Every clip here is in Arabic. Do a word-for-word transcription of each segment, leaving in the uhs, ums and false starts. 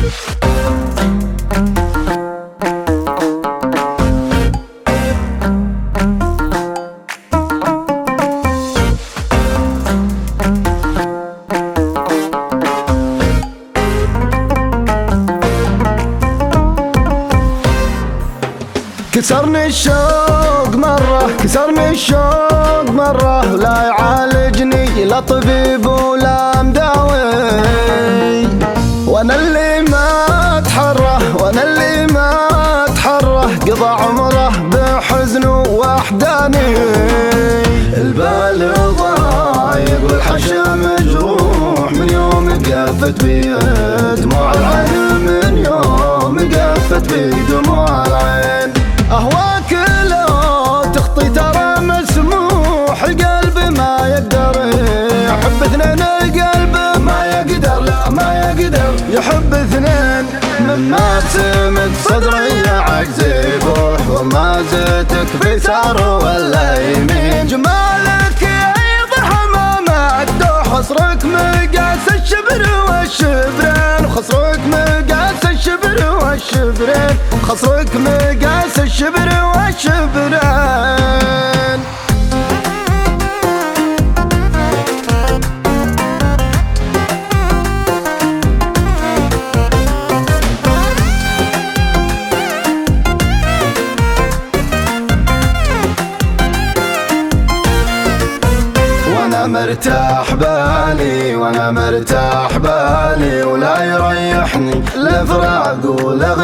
كسرني الشوق مرة، كسرني الشوق مرة، لا يعالجني لا طبيب ولا مداوي، وانا اللي ما اتحره، وانا اللي ما اتحره، قضى عمره بحزن وحداني. البال ضايق والحشا مجروح من يوم قفت بي دموع العين، من يوم قفت بي دموع العين. أهواك لو تخطي ترى مسموح، القلب ما يقدر يحب اثنين، القلب ما يقدر، لا ما يقدر يحب اثنين. مما تسمد صدري عجزي بوح، وما زيتك في ثار ولا يمين. جمالك يضح ما الدوح، خصرك مقاس الشبر والشبرين، وخصرك مقاس الشبر والشبرين، خصرك مقاس الشبر والشبرين. وانا مرتاح بالي، وانا مرتاح بالي، ولا يريحني لا فراق ولا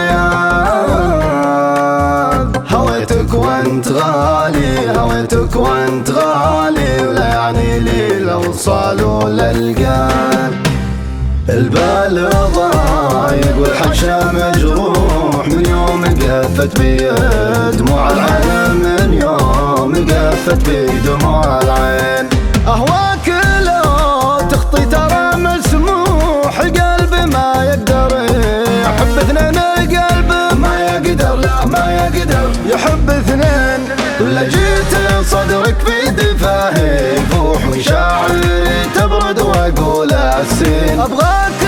غياب. هويتك وانت غالي، هويتك وانت غالي، ولا يعني لي الوصال ولا القلب. البال ضايق والحشا مجروح من يوم قفت بي دموع العين، من يوم قفت بي دموع العين. أهواك لو تخطي ترى مسموح، القلب ما يقدر يحب اثنين، القلب ما يقدر، لا ما يقدر يحب اثنين. ولا جيت صدرك في دفاه يفوح، وشاعري تبرد واقول السين. أبغاك